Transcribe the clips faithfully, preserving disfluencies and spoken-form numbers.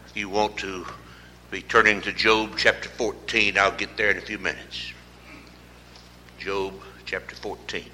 you want to be turning to Job chapter fourteen, I'll get there in a few minutes. Job chapter fourteen.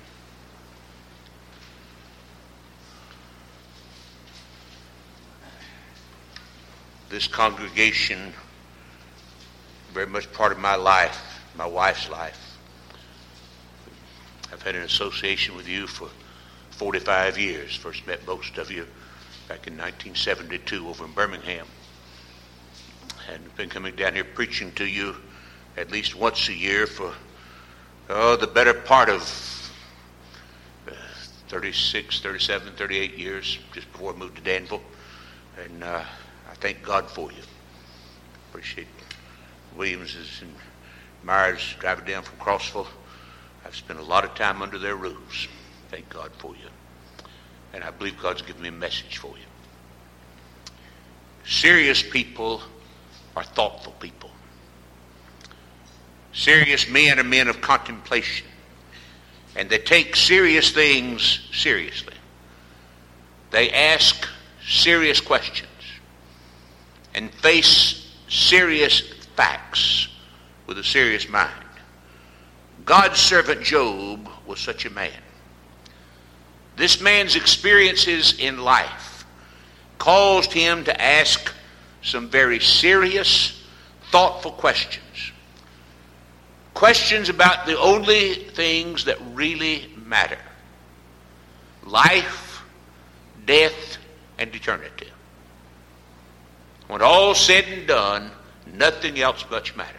This congregation, very much part of my life, my wife's life. I've had an association with you for forty-five years. First met most of you back in nineteen seventy-two over in Birmingham. And been coming down here preaching to you at least once a year for oh, the better part of uh, thirty-six, thirty-seven, thirty-eight years, just before I moved to Danville. And uh, I thank God for you. Appreciate Williams's and Myers driving down from Crossville. I've spent a lot of time under their roofs. Thank God for you. And I believe God's given me a message for you. Serious people are thoughtful people. Serious men are men of contemplation. And they take serious things seriously. They ask serious questions and face serious facts with a serious mind. God's servant Job was such a man. This man's experiences in life caused him to ask some very serious, thoughtful questions. Questions about the only things that really matter. Life, death, and eternity. When all's said and done, nothing else much matters.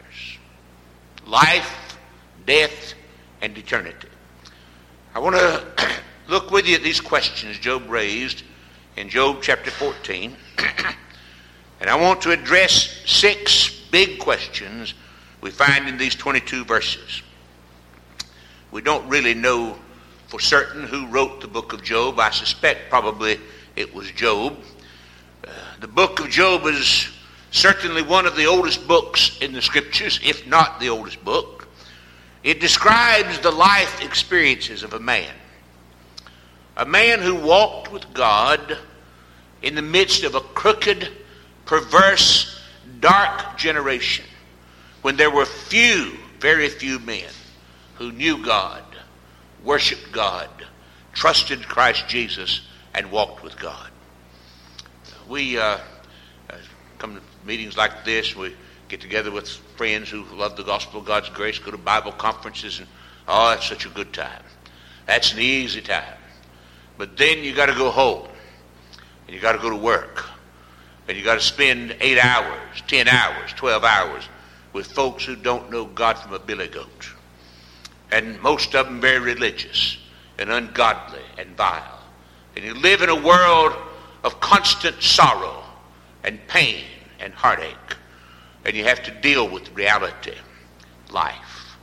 Life, death, and eternity. I want to look with you at these questions Job raised in Job chapter fourteen. And I want to address six big questions we find in these twenty-two verses. We don't really know for certain who wrote the book of Job. I suspect probably it was Job. Uh, the book of Job is certainly one of the oldest books in the scriptures, if not the oldest book. It describes the life experiences of a man. A man who walked with God in the midst of a crooked, perverse, dark generation when there were few, very few men who knew God, worshiped God, trusted Christ Jesus, and walked with God. We uh, come to meetings like this. We get together with friends who love the gospel of God's grace, go to Bible conferences, and oh, that's such a good time. That's an easy time. But then you got to go home, and you got to go to work, and you got to spend eight hours, ten hours, twelve hours with folks who don't know God from a billy goat, and most of them very religious and ungodly and vile. And you live in a world of constant sorrow and pain and heartache. And you have to deal with reality, life,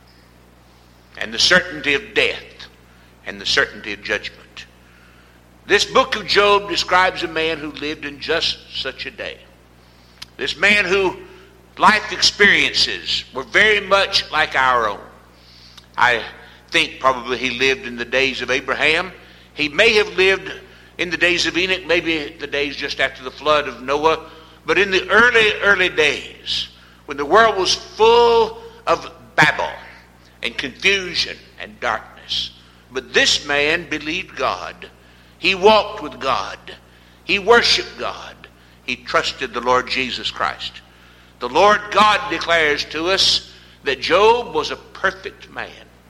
and the certainty of death and the certainty of judgment. This book of Job describes a man who lived in just such a day. This man who life experiences were very much like our own. I think probably he lived in the days of Abraham. He may have lived in the days of Enoch, maybe the days just after the flood of Noah. But in the early, early days, when the world was full of babble and confusion and darkness, but this man believed God. He walked with God. He worshiped God. He trusted the Lord Jesus Christ. The Lord God declares to us that Job was a perfect man,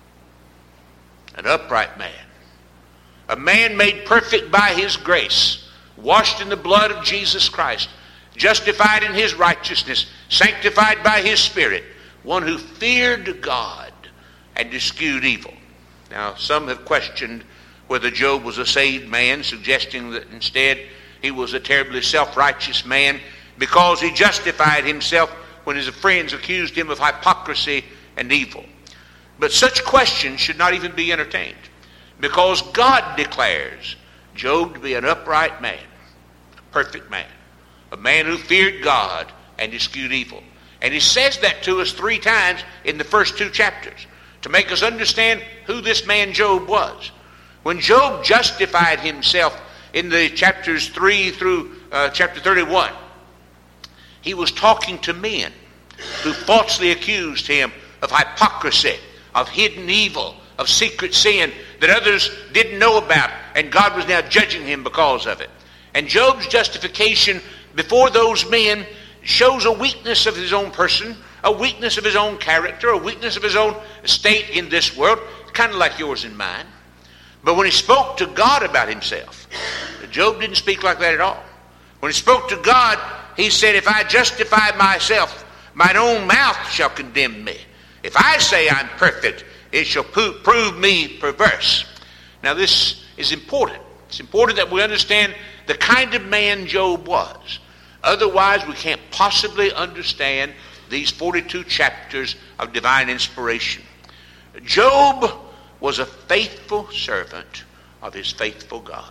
an upright man, a man made perfect by his grace, washed in the blood of Jesus Christ, justified in his righteousness, sanctified by his Spirit, one who feared God and eschewed evil. Now, some have questioned whether Job was a saved man, suggesting that instead he was a terribly self-righteous man because he justified himself when his friends accused him of hypocrisy and evil. But such questions should not even be entertained, because God declares Job to be an upright man, a perfect man, a man who feared God and eschewed evil. And he says that to us three times in the first two chapters to make us understand who this man Job was. When Job justified himself in the chapters three through uh, chapter thirty-one, he was talking to men who falsely accused him of hypocrisy, of hidden evil, of secret sin that others didn't know about, and God was now judging him because of it. And Job's justification before those men shows a weakness of his own person, a weakness of his own character, a weakness of his own state in this world, kind of like yours and mine. But when he spoke to God about himself, Job didn't speak like that at all. When he spoke to God, he said, if I justify myself, mine own mouth shall condemn me. If I say I'm perfect, it shall prove me perverse. Now this is important. It's important that we understand the kind of man Job was. Otherwise, we can't possibly understand these forty-two chapters of divine inspiration. Job was a faithful servant of his faithful God.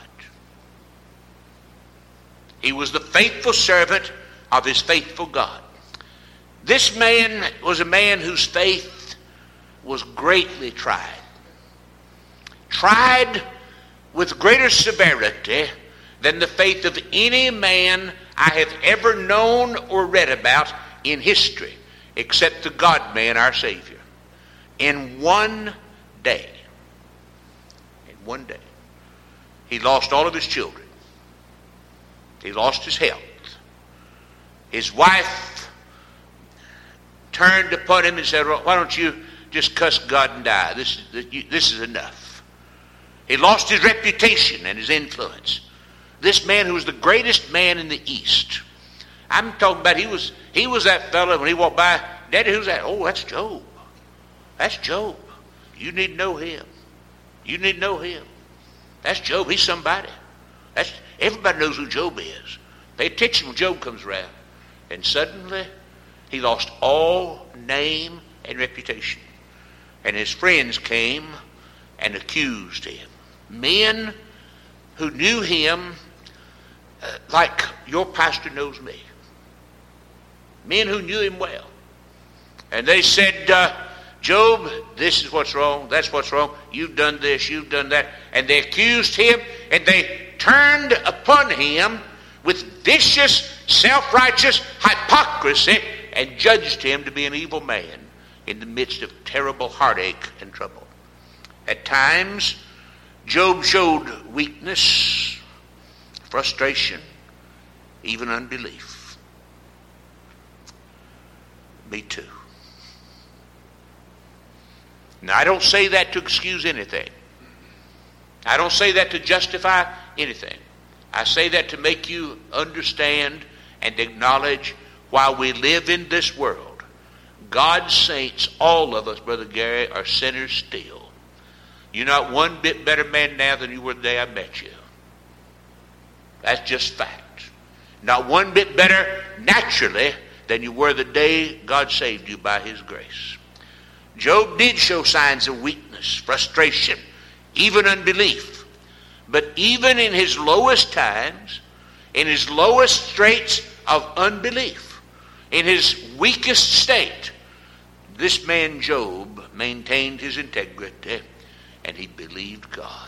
He was the faithful servant of his faithful God. This man was a man whose faith was greatly tried. Tried with greater severity than the faith of any man I have ever known or read about in history, except the God-man, our Savior. In one day, in one day, he lost all of his children. He lost his health. His wife turned upon him and said, well, why don't you just cuss God and die? This is, this is enough. He lost his reputation and his influence. This man who was the greatest man in the East. I'm talking about he was he was that fellow when he walked by. Daddy, who's that? Oh, that's Job. That's Job. You need to know him. You need to know him. That's Job. He's somebody. That's everybody knows who Job is. Pay attention when Job comes around. And suddenly he lost all name and reputation. And his friends came and accused him. Men who knew him uh, like your pastor knows me. Men who knew him well. And they said, uh, Job, this is what's wrong, that's what's wrong, you've done this, you've done that. And they accused him, and they turned upon him with vicious, self-righteous hypocrisy and judged him to be an evil man in the midst of terrible heartache and trouble. At times, Job showed weakness, frustration, even unbelief. Me too. Now, I don't say that to excuse anything. I don't say that to justify anything. I say that to make you understand and acknowledge while we live in this world, God's saints, all of us, Brother Gary, are sinners still. You're not one bit better man now than you were the day I met you. That's just fact. Not one bit better naturally than you were the day God saved you by his grace. Job did show signs of weakness, frustration, even unbelief. But even in his lowest times, in his lowest straits of unbelief, in his weakest state, this man Job maintained his integrity and he believed God.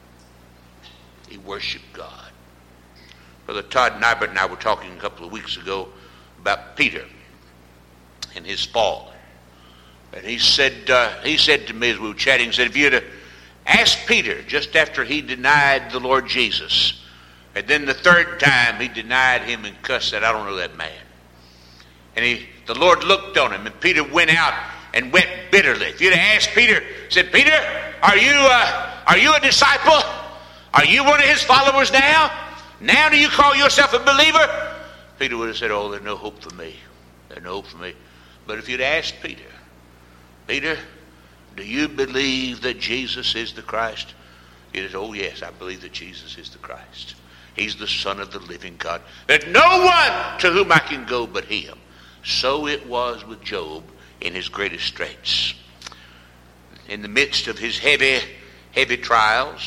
He worshiped God. Brother Todd Nybert and I were talking a couple of weeks ago about Peter and his fall. And he said, uh, he said to me as we were chatting, he said, if you had asked Peter just after he denied the Lord Jesus, and then the third time he denied him and cussed, said, I don't know that man. And he, the Lord looked on him, and Peter went out and wept bitterly. If you'd have asked Peter, said, Peter, are you, uh, are you a disciple? Are you one of his followers now? Now do you call yourself a believer? Peter would have said, oh, there's no hope for me. There's no hope for me. But if you'd asked Peter, Peter, do you believe that Jesus is the Christ? He says, oh yes, I believe that Jesus is the Christ. He's the Son of the living God. There's no one to whom I can go but him. So it was with Job in his greatest straits. In the midst of his heavy, heavy trials,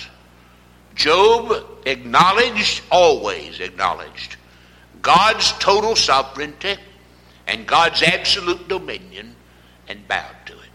Job acknowledged, always acknowledged, God's total sovereignty and God's absolute dominion and bowed to it.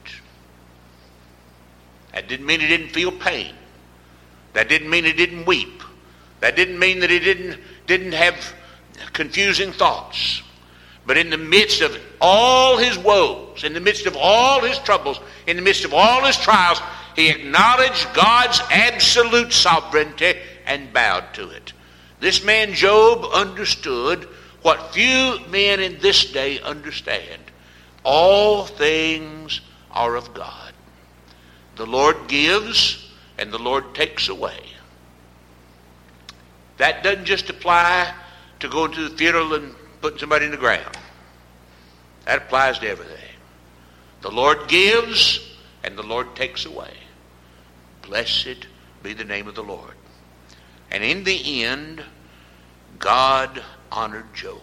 That didn't mean he didn't feel pain. That didn't mean he didn't weep. That didn't mean that he didn't, didn't have confusing thoughts. But in the midst of all his woes, in the midst of all his troubles, in the midst of all his trials, he acknowledged God's absolute sovereignty and bowed to it. This man Job understood what few men in this day understand. All things are of God. The Lord gives and the Lord takes away. That doesn't just apply to going to the funeral and putting somebody in the ground. That applies to everything. The Lord gives and the Lord takes away. Blessed be the name of the Lord. And in the end, God honored Job.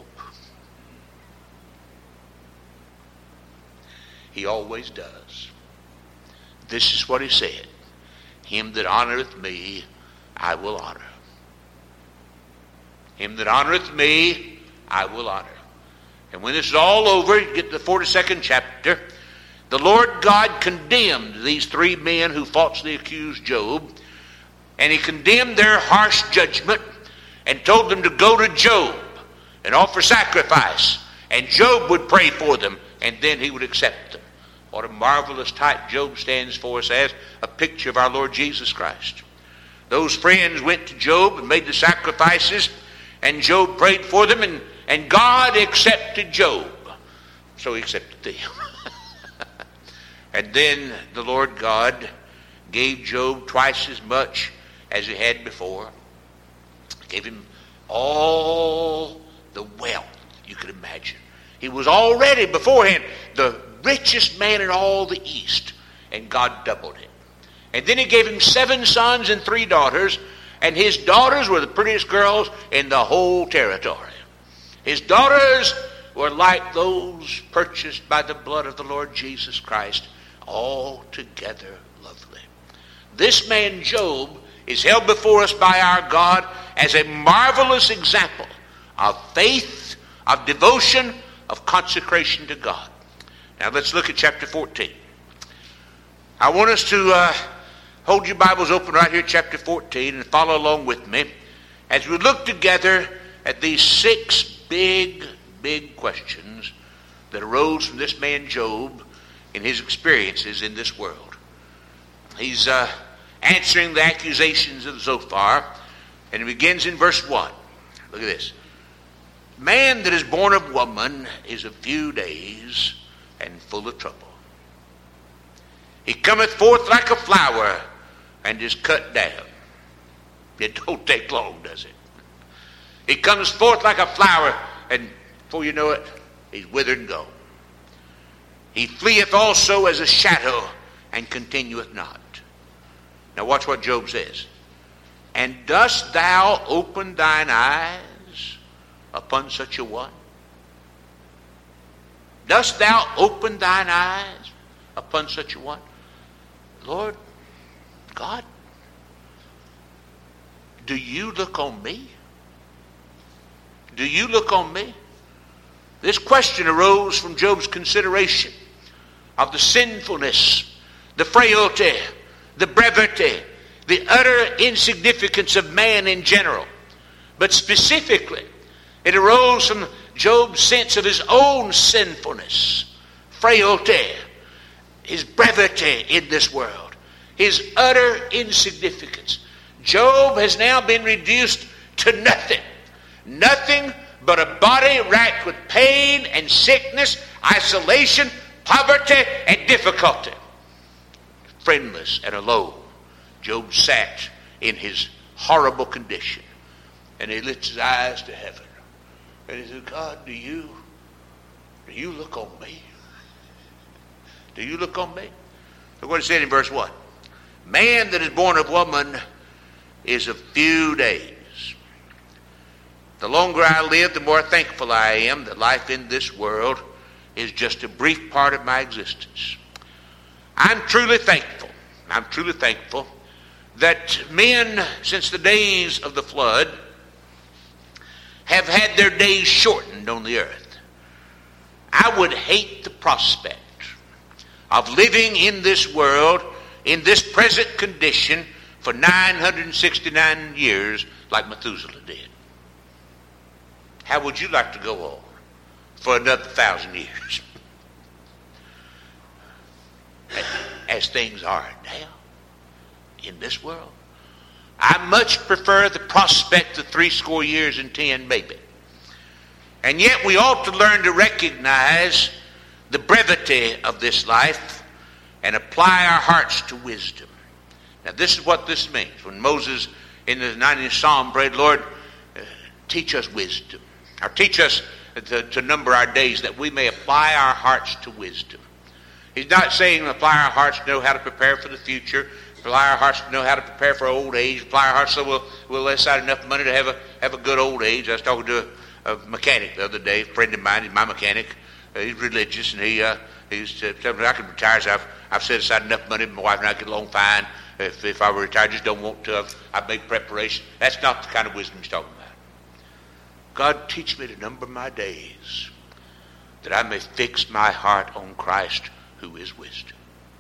He always does. This is what he said. Him that honoreth me, I will honor. Him that honoreth me, I will honor. And when this is all over, you get to the forty-second chapter, the Lord God condemned these three men who falsely accused Job, and he condemned their harsh judgment and told them to go to Job and offer sacrifice, and Job would pray for them, and then he would accept them. What a marvelous type Job stands for us as, a picture of our Lord Jesus Christ. Those friends went to Job and made the sacrifices, and Job prayed for them, and, and God accepted Job. So he accepted them. And then the Lord God gave Job twice as much as he had before. Gave him all the wealth you could imagine. He was already beforehand the richest man in all the East, and God doubled it. And then he gave him seven sons and three daughters, and his daughters were the prettiest girls in the whole territory. His daughters were like those purchased by the blood of the Lord Jesus Christ, altogether lovely. This man Job is held before us by our God as a marvelous example of faith, of devotion, of consecration to God. Now let's look at chapter fourteen. I want us to uh, hold your Bibles open right here at chapter fourteen and follow along with me as we look together at these six big, big questions that arose from this man Job in his experiences in this world. He's uh, answering the accusations of Zophar, and it begins in verse one. Look at this. Man that is born of woman is of few days and full of trouble. He cometh forth like a flower and is cut down. It don't take long, does it? He comes forth like a flower, and before you know it, he's withered and gone. He fleeth also as a shadow and continueth not. Now watch what Job says. And dost thou open thine eyes upon such a one? Dost thou open thine eyes upon such a one? Lord God, do you look on me? Do you look on me? This question arose from Job's consideration of the sinfulness, the frailty, the brevity, the utter insignificance of man in general. But specifically, it arose from Job's sense of his own sinfulness, frailty, his brevity in this world, his utter insignificance. Job has now been reduced to nothing. Nothing but a body racked with pain and sickness, isolation, poverty, and difficulty. Friendless and alone, Job sat in his horrible condition, and he lifts his eyes to heaven. And he said, God, do you, do you look on me? Do you look on me? Look what it said in verse one. Man that is born of woman is of few days. The longer I live, the more thankful I am that life in this world is just a brief part of my existence. I'm truly thankful. I'm truly thankful that men, since the days of the flood, have had their days shortened on the earth. I would hate the prospect of living in this world in this present condition for nine hundred sixty-nine years like Methuselah did. How would you like to go on? for another thousand years. As things are now in this world, I much prefer the prospect of three score years and ten, maybe. And yet we ought to learn to recognize the brevity of this life and apply our hearts to wisdom. Now this is what this means. When Moses in the ninetieth Psalm prayed, Lord, uh, teach us wisdom. Or teach us to, to number our days that we may apply our hearts to wisdom. He's not saying apply our hearts to know how to prepare for the future, apply our hearts to know how to prepare for old age, apply our hearts so we'll, we'll lay aside enough money to have a, have a good old age. I was talking to a, a mechanic the other day, a friend of mine, he's my mechanic. Uh, he's religious, and he uh, he's uh, telling me I can retire. So I've, I've set aside enough money, my wife and I get along fine. If, if I were retired, just don't want to, I've, I've made preparation. That's not the kind of wisdom he's talking about. God, teach me to number my days, that I may fix my heart on Christ, who is wisdom.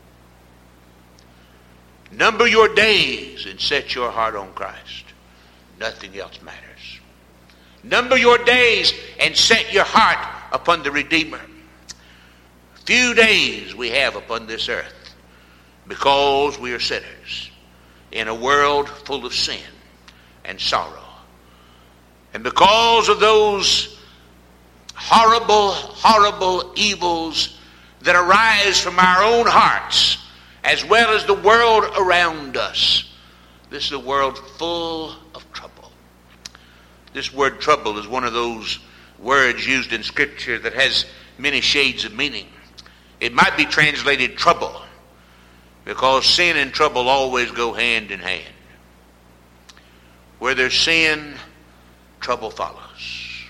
Number your days and set your heart on Christ. Nothing else matters. Number your days and set your heart upon the Redeemer. Few days we have upon this earth because we are sinners in a world full of sin and sorrow. And because of those horrible, horrible evils that arise from our own hearts as well as the world around us, this is a world full of trouble. This word trouble is one of those words used in Scripture that has many shades of meaning. It might be translated trouble because sin and trouble always go hand in hand. Where there's sin, trouble follows.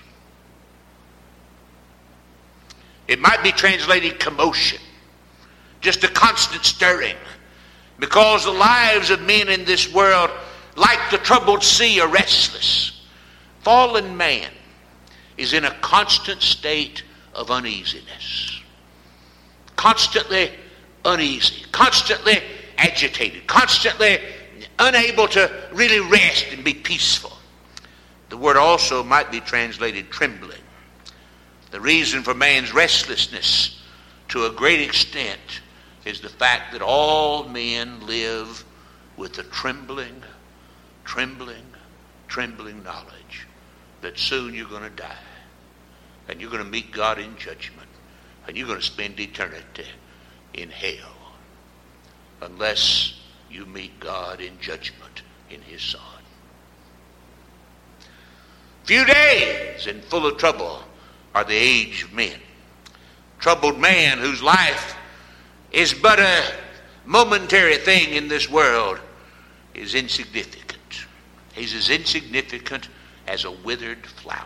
It might be translated commotion, just a constant stirring, because the lives of men in this world, like the troubled sea, are restless. Fallen man is in a constant state of uneasiness. Constantly uneasy, constantly agitated, constantly unable to really rest and be peaceful. The word also might be translated trembling. The reason for man's restlessness to a great extent is the fact that all men live with the trembling, trembling, trembling knowledge that soon you're going to die and you're going to meet God in judgment and you're going to spend eternity in hell unless you meet God in judgment in his Son. Few days and full of trouble are the age of men. Troubled man whose life is but a momentary thing in this world is insignificant. He's as insignificant as a withered flower.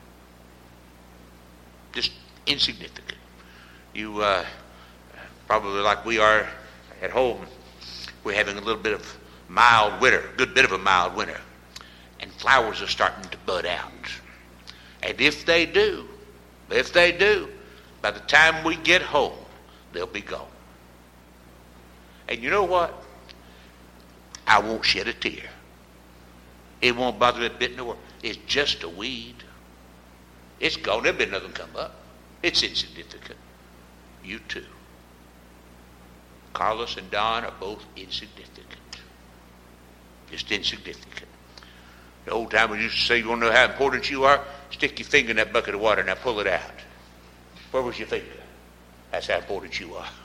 Just insignificant. You uh, probably, like we are at home, we're having a little bit of mild winter, a good bit of a mild winter. And flowers are starting to bud out. And if they do, if they do, by the time we get home, they'll be gone. And you know what? I won't shed a tear. It won't bother me a bit in the world. It's just a weed. It's gone. There'll be nothing come up. It's insignificant. You too. Carlos and Don are both insignificant. Just insignificant. The old timers used to say, you want to know how important you are? Stick your finger in that bucket of water, now pull it out. Where was your finger? That's how important you are.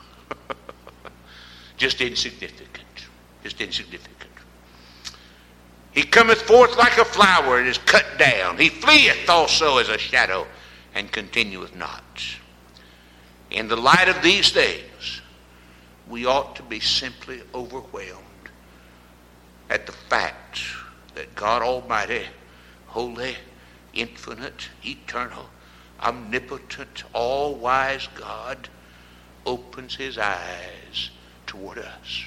Just insignificant. Just insignificant. He cometh forth like a flower and is cut down. He fleeth also as a shadow and continueth not. In the light of these things, we ought to be simply overwhelmed at the fact that God Almighty, holy, infinite, eternal, omnipotent, all-wise God opens his eyes toward us.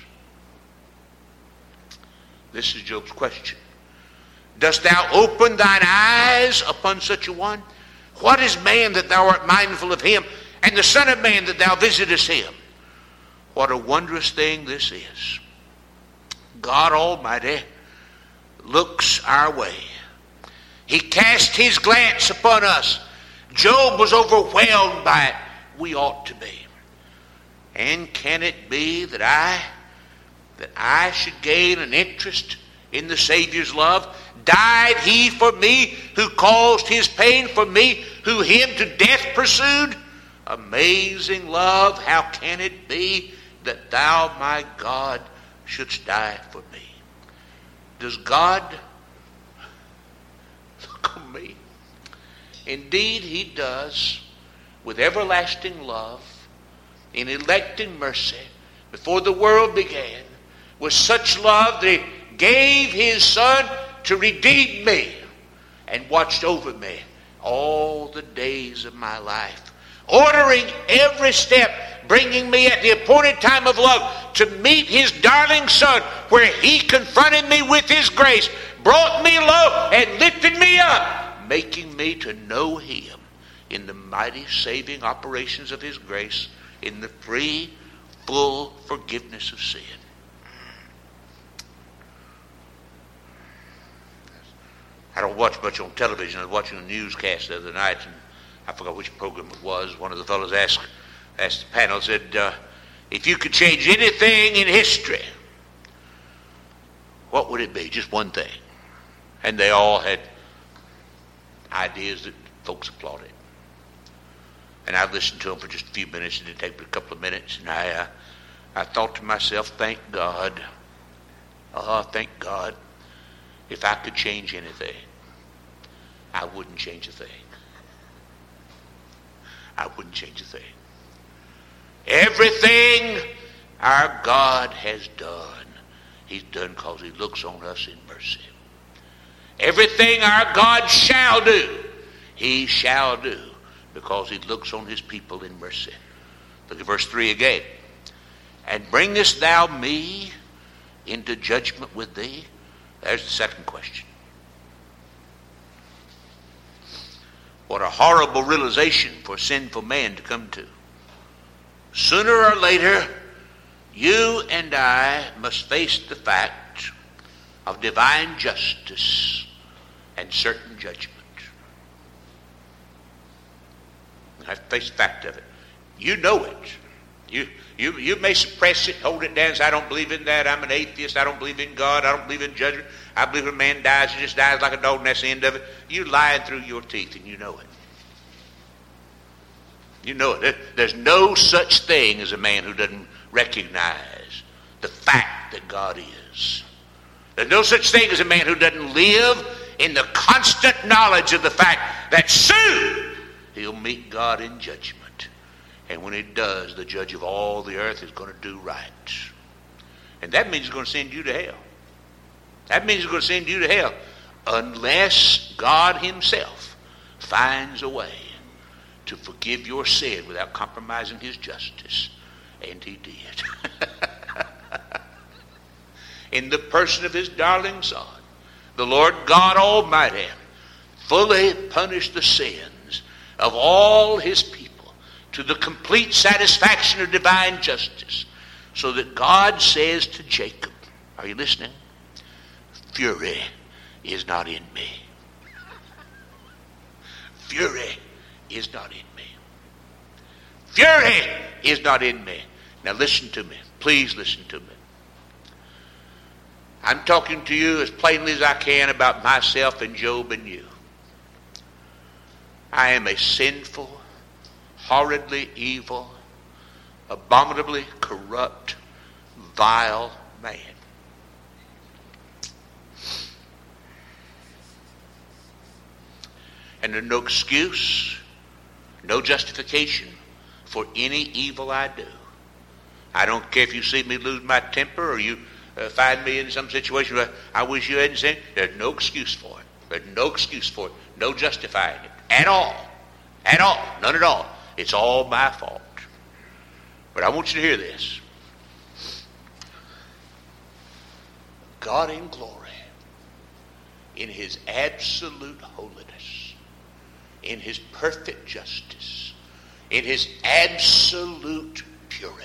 This is Job's question. Dost thou open thine eyes upon such a one? What is man that thou art mindful of him, and the son of man that thou visitest him? What a wondrous thing this is. God Almighty looks our way. He casts his glance upon us, Job was overwhelmed by it. We ought to be. And can it be that I, that I should gain an interest in the Savior's love? Died he for me, who caused his pain for me, who him to death pursued? Amazing love, how can it be that thou, my God, shouldst die for me? Does God look on me? Indeed, he does, with everlasting love, in electing mercy, before the world began, with such love that he gave his Son to redeem me and watched over me all the days of my life, ordering every step, bringing me at the appointed time of love to meet his darling Son, where he confronted me with his grace, brought me low and lifted me up, making me to know him in the mighty saving operations of his grace, in the free, full forgiveness of sin. I don't watch much on television. I was watching a newscast the other night, and I forgot which program it was. One of the fellows asked, asked the panel, said, uh, if you could change anything in history, what would it be? Just one thing. And they all had ideas that folks applauded. And I listened to them for just a few minutes, and it took me a couple of minutes, and I, uh, I thought to myself, thank God, oh, thank God, if I could change anything, I wouldn't change a thing. I wouldn't change a thing. Everything our God has done, he's done because he looks on us in mercy. Everything our God shall do, he shall do, because he looks on his people in mercy. Look at verse three again. And bringest thou me into judgment with thee? There's the second question. What a horrible realization for sinful man to come to. Sooner or later, you and I must face the fact of divine justice and certain judgment. I face the fact of it. You know it. You, you, you may suppress it, hold it down, say, I don't believe in that. I'm an atheist. I don't believe in God. I don't believe in judgment. I believe when a man dies, he just dies like a dog, and that's the end of it. You're lying through your teeth, and you know it. You know it. There's no such thing as a man who doesn't recognize the fact that God is. There's no such thing as a man who doesn't live in the constant knowledge of the fact that soon he'll meet God in judgment. And when he does, the judge of all the earth is going to do right. And that means he's going to send you to hell. That means he's going to send you to hell unless God himself finds a way to forgive your sin without compromising his justice. And he did. In the person of his darling Son, the Lord God Almighty fully punished the sins of all his people to the complete satisfaction of divine justice, so that God says to Jacob, are you listening? Fury is not in me. Fury is not in me. Fury is not in me. Now listen to me. Please listen to me. I'm talking to you as plainly as I can about myself and Job and you. I am a sinful, horridly evil, abominably corrupt, vile man. And there's no excuse, no justification for any evil I do. I don't care if you see me lose my temper or you uh, find me in some situation where I wish you hadn't said. There's no excuse for it. There's no excuse for it. No justifying it. At all. At all. None at all. It's all my fault. But I want you to hear this. God in glory, in his absolute holiness, in his perfect justice, in his absolute purity,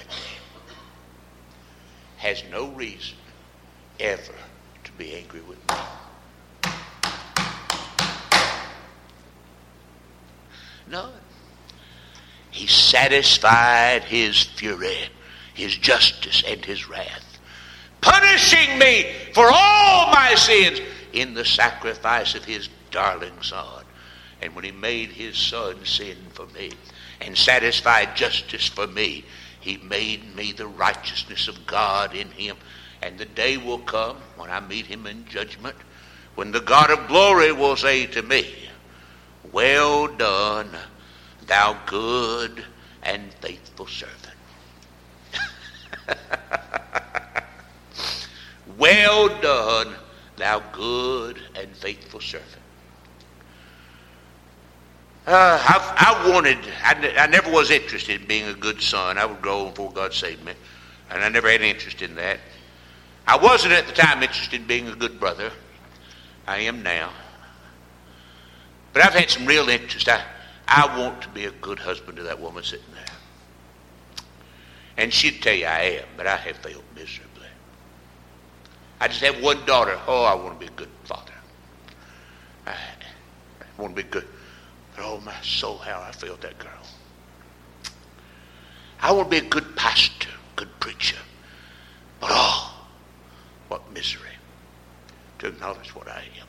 has no reason ever to be angry with me. None. He satisfied his fury, his justice, and his wrath, punishing me for all my sins in the sacrifice of his darling Son. And when he made his Son sin for me and satisfied justice for me, he made me the righteousness of God in him. And the day will come when I meet him in judgment, when the God of glory will say to me, well done, thou good and faithful servant. Well done, thou good and faithful servant. Uh, I, I wanted, I, I never was interested in being a good son. I would grow before God saved me. And I never had any interest in that. I wasn't at the time interested in being a good brother. I am now. But I've had some real interest. I, I want to be a good husband to that woman sitting there. And she'd tell you I am, but I have failed miserably. I just have one daughter. Oh, I want to be a good father. I, I want to be good. But oh, my soul, how I failed that girl. I want to be a good pastor, good preacher. But oh, what misery to acknowledge what I am.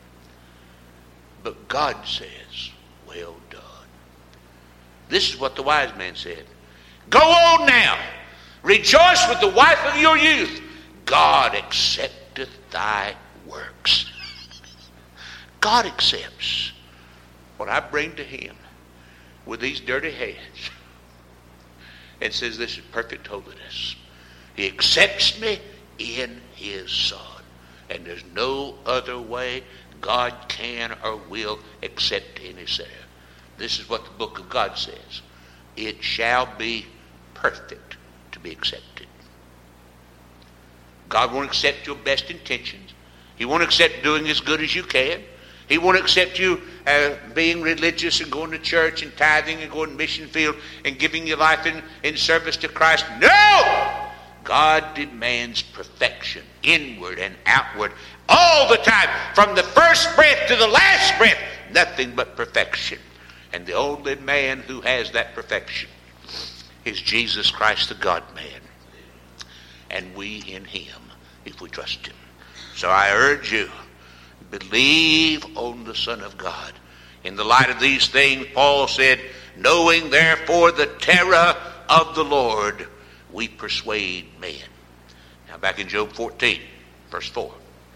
But God says, well done. This is what the wise man said. Go on now. Rejoice with the wife of your youth. God accepteth thy works. God accepts what I bring to him with these dirty hands and says this is perfect holiness. He accepts me in his Son. And there's no other way God can or will accept any sinner. This is what the book of God says. It shall be perfect to be accepted. God won't accept your best intentions. He won't accept doing as good as you can. He won't accept you uh, being religious and going to church and tithing and going to mission field and giving your life in, in service to Christ. No! God demands perfection, inward and outward, all the time, from the first breath to the last breath, nothing but perfection. And the only man who has that perfection is Jesus Christ, the God-man. And we in him, if we trust him. So I urge you, believe on the Son of God. In the light of these things, Paul said, knowing therefore the terror of the Lord, we persuade men. Now back in Job fourteen, verse four.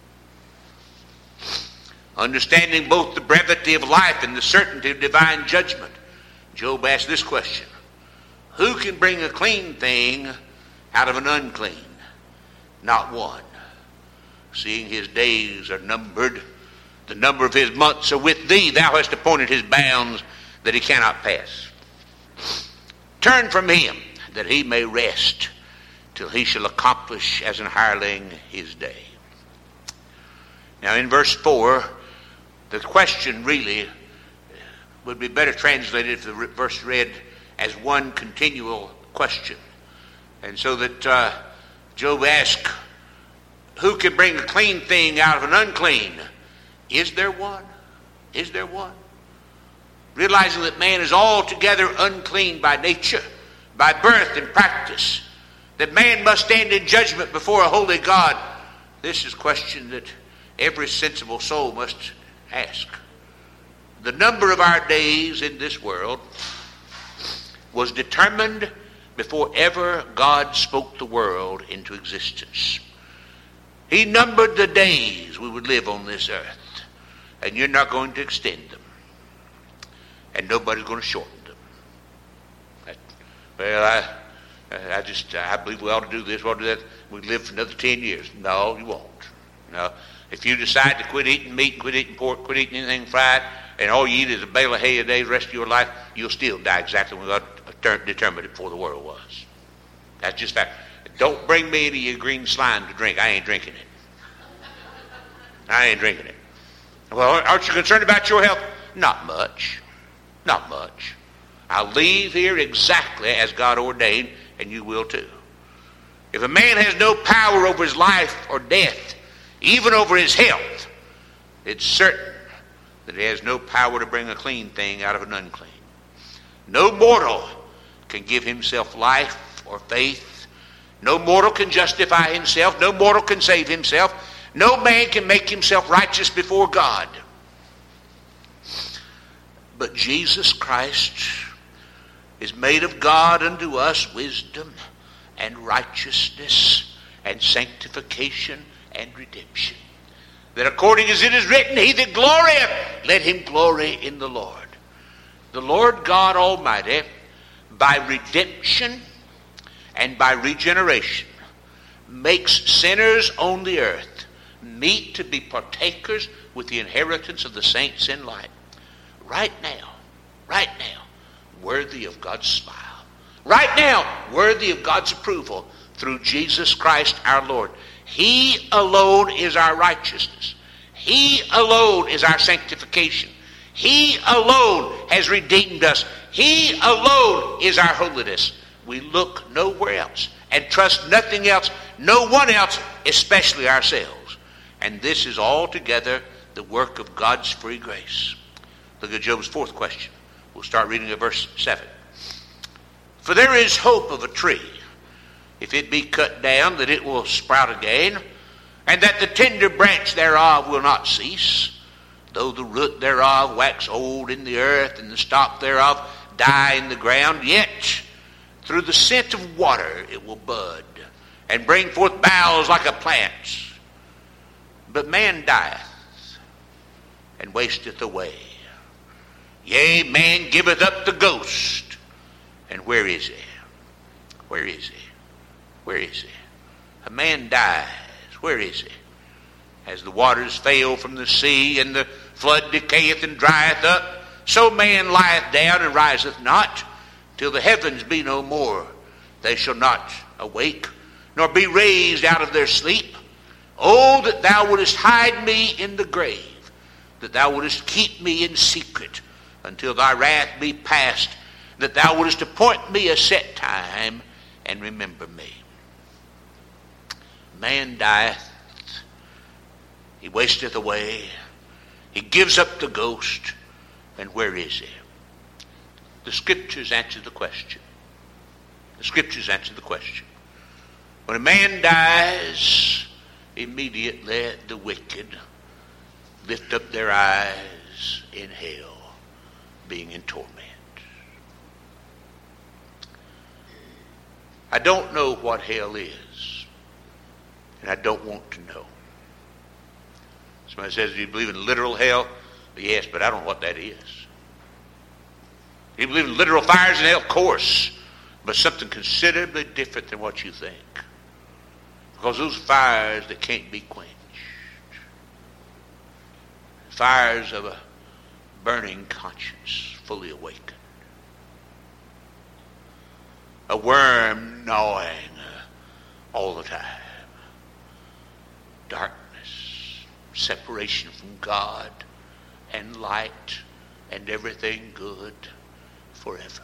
Understanding both the brevity of life and the certainty of divine judgment, Job asked this question. Who can bring a clean thing out of an unclean? Not one. Seeing his days are numbered, the number of his months are with thee. Thou hast appointed his bounds that he cannot pass. Turn from him, that he may rest till he shall accomplish as an hireling his day. Now in verse four, the question really would be better translated if the verse read as one continual question. And so that uh, Job asked, who can bring a clean thing out of an unclean? Is there one? Is there one? Realizing that man is altogether unclean by nature, by birth and practice, that man must stand in judgment before a holy God. This is a question that every sensible soul must ask. The number of our days in this world was determined before ever God spoke the world into existence. He numbered the days we would live on this earth, and you're not going to extend them, and nobody's going to shorten them. That, well, I, I just, I believe we ought to do this, we ought to do that. We live for another ten years. No, you won't. No. If you decide to quit eating meat, quit eating pork, quit eating anything fried, and all you eat is a bale of hay a day the rest of your life, you'll still die exactly when God determined it before the world was. That's just fact. Don't bring me any of your green slime to drink. I ain't drinking it. I ain't drinking it. Well, aren't you concerned about your health? Not much. Not much. I'll leave here exactly as God ordained, and you will too. If a man has no power over his life or death, even over his health, it's certain that he has no power to bring a clean thing out of an unclean. No mortal can give himself life or faith. No mortal can justify himself. No mortal can save himself. No man can make himself righteous before God. But Jesus Christ is made of God unto us wisdom and righteousness and sanctification and redemption. That according as it is written, he that glorieth, let him glory in the Lord. The Lord God Almighty, by redemption and by regeneration, makes sinners on the earth meet to be partakers with the inheritance of the saints in light. Right now, right now, worthy of God's smile. Right now, worthy of God's approval through Jesus Christ our Lord. He alone is our righteousness. He alone is our sanctification. He alone has redeemed us. He alone is our holiness. We look nowhere else and trust nothing else, no one else, especially ourselves. And this is altogether the work of God's free grace. Look at Job's fourth question. We'll start reading at verse seven. For there is hope of a tree, if it be cut down, that it will sprout again, and that the tender branch thereof will not cease. Though the root thereof wax old in the earth, and the stalk thereof die in the ground, yet through the scent of water it will bud, and bring forth boughs like a plant. But man dieth, and wasteth away. Yea, man giveth up the ghost. And where is he? Where is he? Where is he? A man dies. Where is he? As the waters fail from the sea, and the flood decayeth and drieth up, so man lieth down and riseth not, till the heavens be no more. They shall not awake, nor be raised out of their sleep. Oh, that thou wouldest hide me in the grave, that thou wouldest keep me in secret, until thy wrath be past, that thou wouldest appoint me a set time, and remember me. Man dieth, he wasteth away, he gives up the ghost, and where is he? The Scriptures answer the question. The Scriptures answer the question. When a man dies, immediately the wicked lift up their eyes in hell, being in torment. I don't know what hell is, and I don't want to know. Somebody says, do you believe in literal hell? Yes, but I don't know what that is. Do you believe in literal fires in hell? Of course, but something considerably different than what you think. Because those fires that can't be quenched. Fires of a burning conscience, fully awakened. A worm gnawing all the time. Darkness, separation from God, and light, and everything good forever.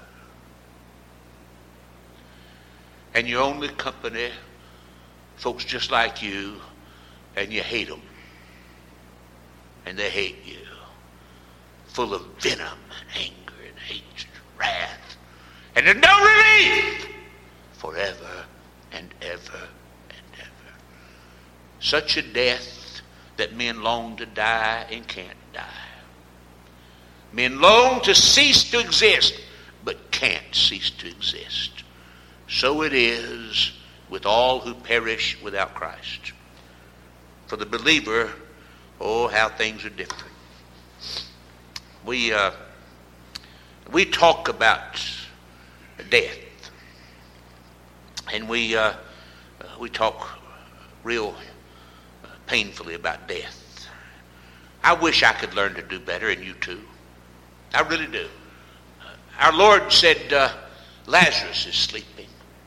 And your only company, folks just like you, and you hate them. And they hate you. Full of venom and anger and hatred and wrath. And there's no relief forever and ever and ever. Such a death that men long to die and can't die. Men long to cease to exist, but can't cease to exist. So it is with all who perish without Christ. For the believer, oh, how things are different. We uh, we talk about death, and we uh, we talk real painfully about death. I wish I could learn to do better, and you too. I really do. Our Lord said, uh, Lazarus is sleeping.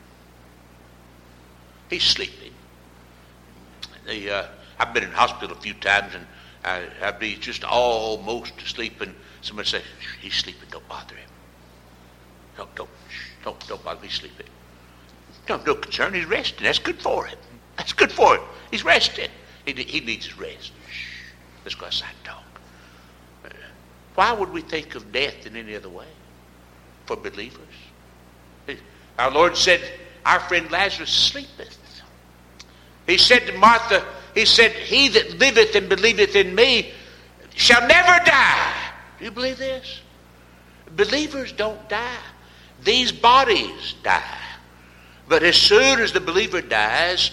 He's sleeping. The, uh, I've been in hospital a few times, and I, I'd be just almost asleep, and somebody say, he's sleeping, don't bother him. Don't, don't, don't, don't bother him, he's sleeping. No, no concern, he's resting. That's good for him. That's good for him. He's resting. He, he needs his rest. Shh. Let's go outside and talk. Why would we think of death in any other way? for believers. Our Lord said, our friend Lazarus sleepeth. He said to Martha, he said, he that liveth and believeth in me shall never die. Do you believe this? Believers don't die. These bodies die. But as soon as the believer dies,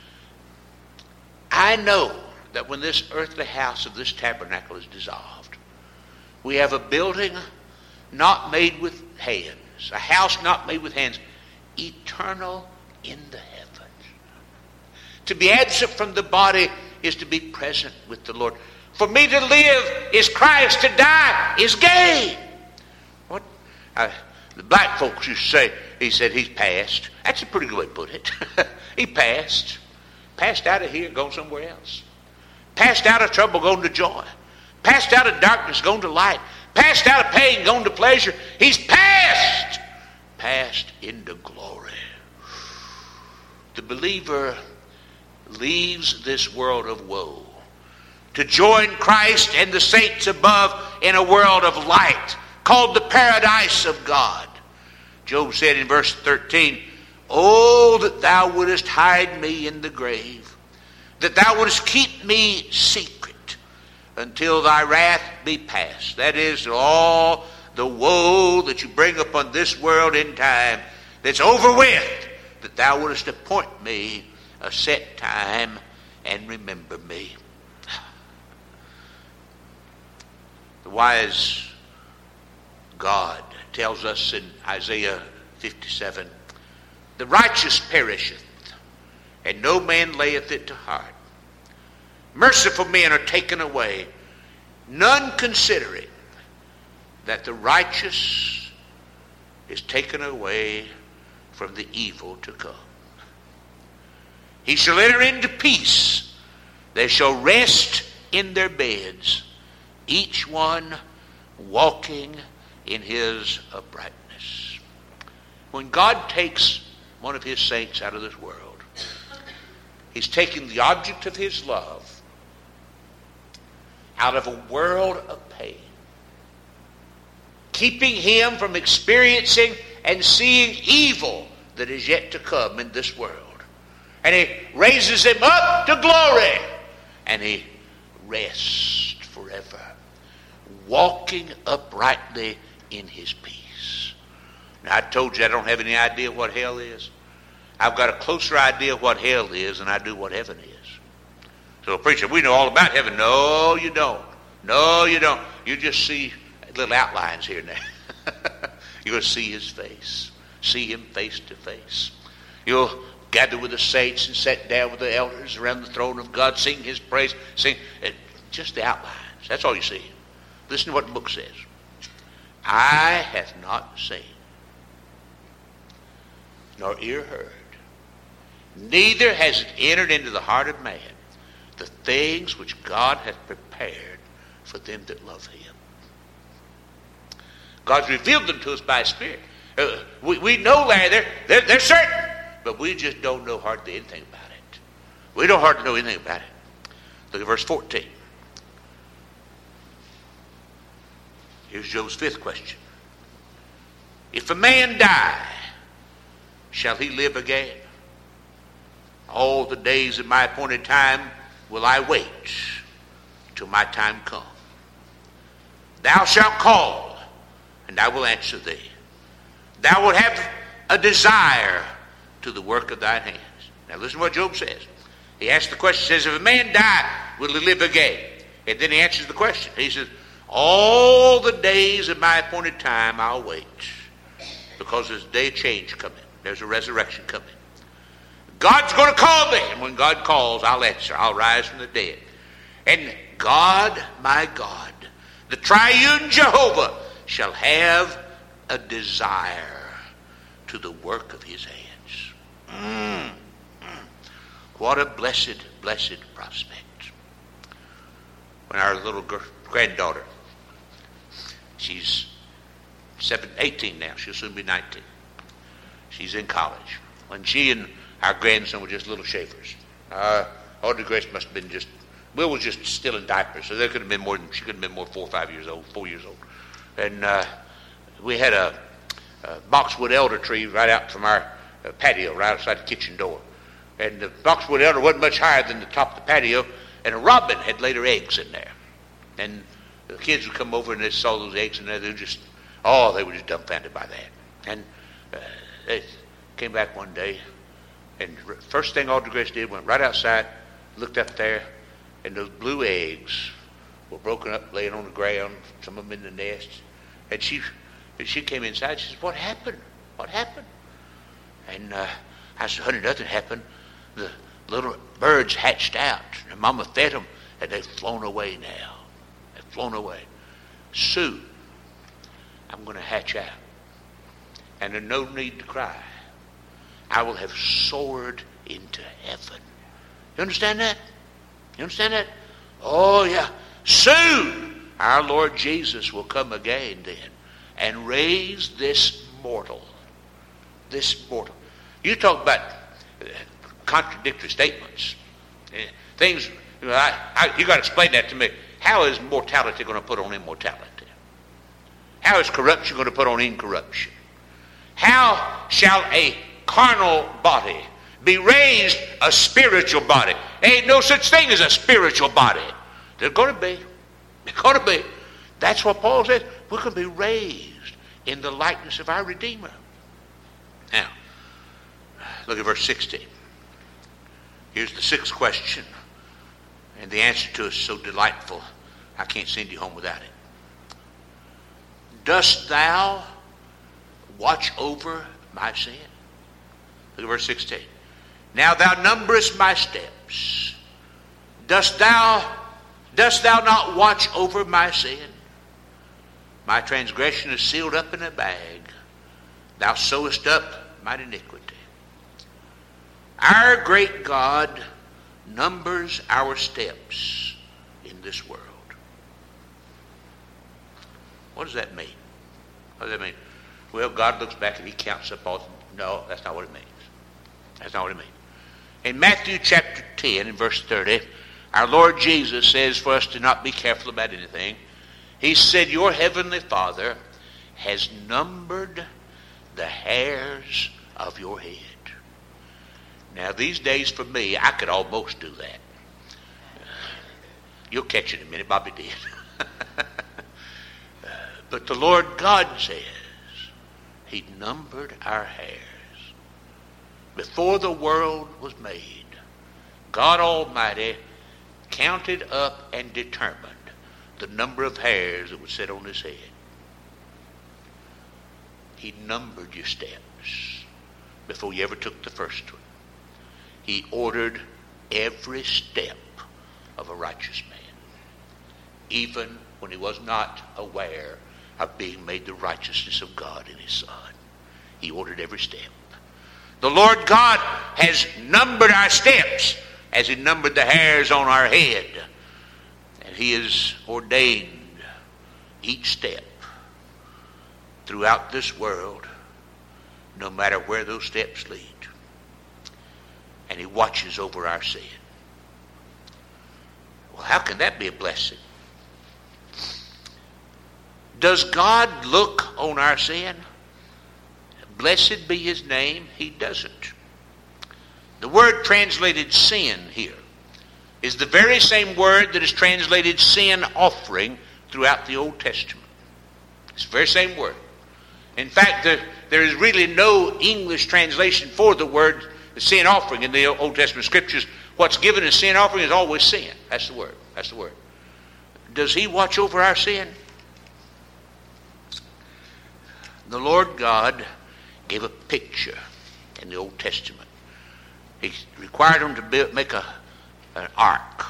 I know that when this earthly house of this tabernacle is dissolved, we have a building not made with hands, a house not made with hands, eternal in the heavens. To be absent from the body is to be present with the Lord. For me to live is Christ, to die is gain. What? Uh, the black folks used to say, he said he's passed. That's a pretty good way to put it. He passed. Passed out of here, gone somewhere else. Passed out of trouble, gone to joy. Passed out of darkness, gone to light. Passed out of pain, gone to pleasure. He's passed. Passed into glory. The believer leaves this world of woe to join Christ and the saints above in a world of light called the paradise of God. Job said in verse thirteen, "Oh, that thou wouldest hide me in the grave, that thou wouldest keep me secret until thy wrath be past." That is, all the woe that you bring upon this world in time that's over with, that thou wouldest appoint me a set time and remember me. The wise God tells us in Isaiah fifty-seven, "The righteous perisheth, and no man layeth it to heart. Merciful men are taken away, none considering that the righteous is taken away from the evil to come. He shall enter into peace. They shall rest in their beds, each one walking in his uprightness." When God takes one of his saints out of this world, he's taking the object of his love out of a world of pain, keeping him from experiencing and seeing evil that is yet to come in this world. And he raises him up to glory, and he rests forever, walking uprightly in his peace. Now, I told you I don't have any idea what hell is. I've got a closer idea what hell is than I do what heaven is. So, preacher, we know all about heaven. No, you don't. No, you don't. You just see little outlines here and there. You're going to see his face. See him face to face. You'll gather with the saints and sit down with the elders around the throne of God, sing his praise, sing uh, just the outlines. That's all you see. Listen to what the book says. "Eye hath not seen, nor ear heard, neither has it entered into the heart of man, the things which God hath prepared for them that love him." God's revealed them to us by his Spirit. Uh, we, we know, Larry, they're, they're, they're certain. But we just don't know hardly anything about it. We don't hardly know anything about it. Look at verse fourteen. Here's Job's fifth question. "If a man die, shall he live again? All the days of my appointed time will I wait till my time come. Thou shalt call, and I will answer thee. Thou wilt have a desire to the work of thine hands." Now listen to what Job says. He asks the question, says, if a man die, will he live again? And then he answers the question. He says, all the days of my appointed time I'll wait, because there's a day of change coming. There's a resurrection coming. God's going to call me, and when God calls, I'll answer. I'll rise from the dead. And God, my God, the triune Jehovah, shall have a desire to the work of his hands. Mm, mm. What a blessed, blessed prospect. When our little girl, granddaughter, she's seven, eighteen now, she'll soon be nineteen. She's in college. When she and our grandson were just little Schaefers. Uh, Audrey Grace must have been just, Will was just still in diapers, so there could have been more than, she could have been more four or five years old, four years old. And uh, we had a, uh, boxwood elder tree right out from our uh, patio, right outside the kitchen door. And the boxwood elder wasn't much higher than the top of the patio, and a robin had laid her eggs in there. And the kids would come over and they saw those eggs in there. They were just, oh, they were just dumbfounded by that. And uh, they came back one day, and the first thing Audrey Grace did, went right outside, looked up there, and those blue eggs were broken up, laying on the ground, some of them in the nest. And she and she came inside. She said, what happened? What happened? And uh, I said, honey, nothing happened. The little birds hatched out. And Mama fed them, and they've flown away now. They've flown away. Soon, I'm going to hatch out. And there's no need to cry. I will have soared into heaven. You understand that? You understand that? Oh, yeah. Soon, our Lord Jesus will come again then and raise this mortal. This mortal. You talk about uh, contradictory statements. Uh, things, you know, I, I, you got to explain that to me. How is mortality going to put on immortality? How is corruption going to put on incorruption? How shall a carnal body be raised a spiritual body? There ain't no such thing as a spiritual body. There's going to be. There's going to be. That's what Paul says. We're going to be raised in the likeness of our Redeemer. Now, look at verse sixteen. Here's the sixth question. And the answer to it is so delightful, I can't send you home without it. Dost thou watch over my sin? Look at verse sixteen. Now thou numberest my steps. Dost thou, dost thou not watch over my sin? My transgression is sealed up in a bag. Thou sewest up mine iniquity. Our great God numbers our steps in this world. What does that mean? What does that mean? Well, God looks back and he counts up all. No, that's not what it means. That's not what it means. In Matthew chapter ten and verse thirty, our Lord Jesus says for us to not be careful about anything. He said, your heavenly Father has numbered the hairs of your head. Now, these days for me, I could almost do that. You'll catch it in a minute. Bobby did. But the Lord God says he numbered our hairs. Before the world was made, God Almighty counted up and determined the number of hairs that would sit on his head. He numbered your steps before you ever took the first one. He ordered every step of a righteous man, even when he was not aware of being made the righteousness of God in his Son. He ordered every step. The Lord God has numbered our steps as he numbered the hairs on our head. And he has ordained each step throughout this world, no matter where those steps lead. And he watches over our sin. Well, how can that be a blessing? Does God look on our sin? Blessed be his name. He doesn't. The word translated sin here is the very same word that is translated sin offering throughout the Old Testament. It's the very same word. In fact, there, there is really no English translation for the word sin offering in the Old Testament scriptures. What's given as sin offering is always sin. That's the word. That's the word. Does he watch over our sin? The Lord God gave a picture in the Old Testament. He required them to build, make a, an ark.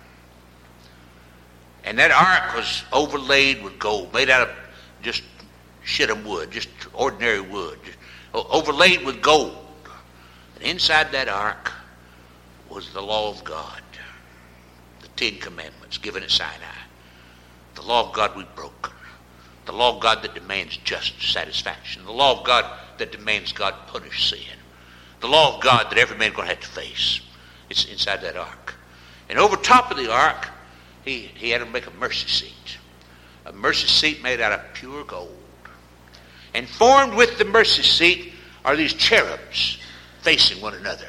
And that ark was overlaid with gold, made out of just shittim wood, just ordinary wood, just overlaid with gold. And inside that ark was the law of God, the Ten Commandments given at Sinai. The law of God we've broken. The law of God that demands just satisfaction. The law of God that demands God punish sin. The law of God that every man's going to have to face. It's inside that ark. And over top of the ark, he, he had to make a mercy seat. A mercy seat made out of pure gold. And formed with the mercy seat are these cherubs facing one another.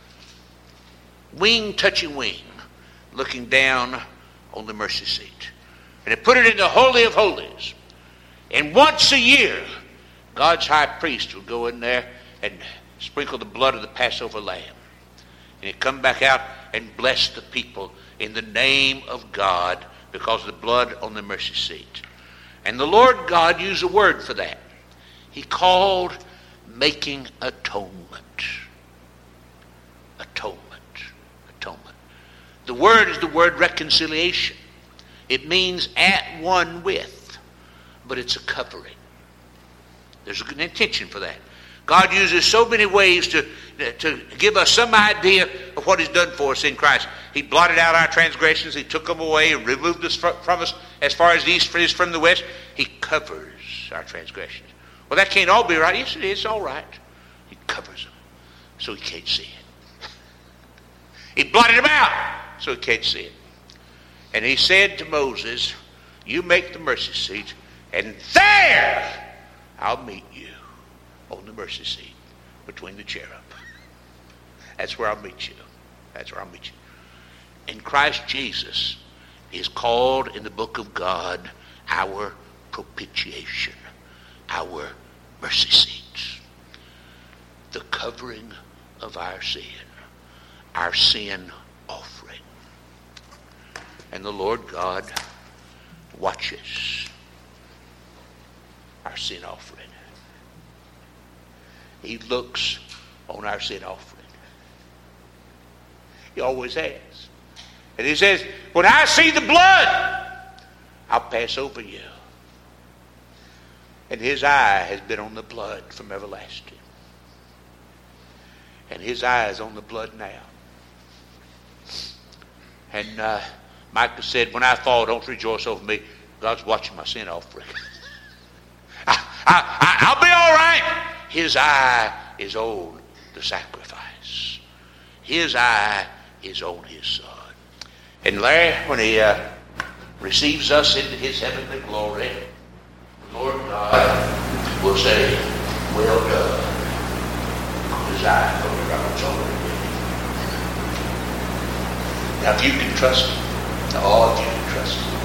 Wing touching wing, looking down on the mercy seat. And they put it in the Holy of Holies. And once a year, God's high priest would go in there and sprinkle the blood of the Passover lamb. And he'd come back out and bless the people in the name of God because of the blood on the mercy seat. And the Lord God used a word for that. He called making atonement. Atonement. Atonement. The word is the word reconciliation. It means at one with, but it's a covering. There's an intention for that. God uses so many ways to, to give us some idea of what he's done for us in Christ. He blotted out our transgressions. He took them away and removed us from us as far as the east is from the west. He covers our transgressions. Well, that can't all be right. Yes, it is. It's all right. He covers them so he can't see it. He blotted them out so he can't see it. And he said to Moses, you make the mercy seat, and there I'll meet you on the mercy seat between the cherub. That's where I'll meet you. That's where I'll meet you. And Christ Jesus is called in the book of God our propitiation, our mercy seat, the covering of our sin, our sin offering. And the Lord God watches our sin offering. He looks on our sin offering. He always has. And he says, when I see the blood, I'll pass over you. And his eye has been on the blood from everlasting. And his eye is on the blood now. And uh, Micah said, when I fall, don't rejoice over me. God's watching my sin offering. I, I, I, I'll be all right. His eye is on the sacrifice. His eye is on his son. And Larry, when he uh, receives us into his heavenly glory, the Lord God will say, well done. His eye on the Robert's already ready. Now if you can trust him, oh, if you can trust him,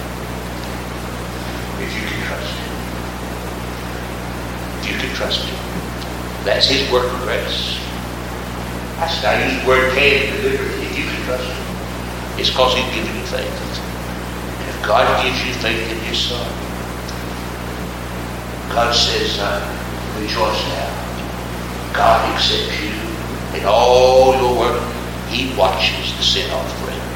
if you can trust him, if you can trust him, that's his work of grace. I said, I use the word can deliberately. If you can trust him, it's because he's given you faith. And if God gives you faith in his son, God says, uh, rejoice now. God accepts you in all your work. He watches the sin offering.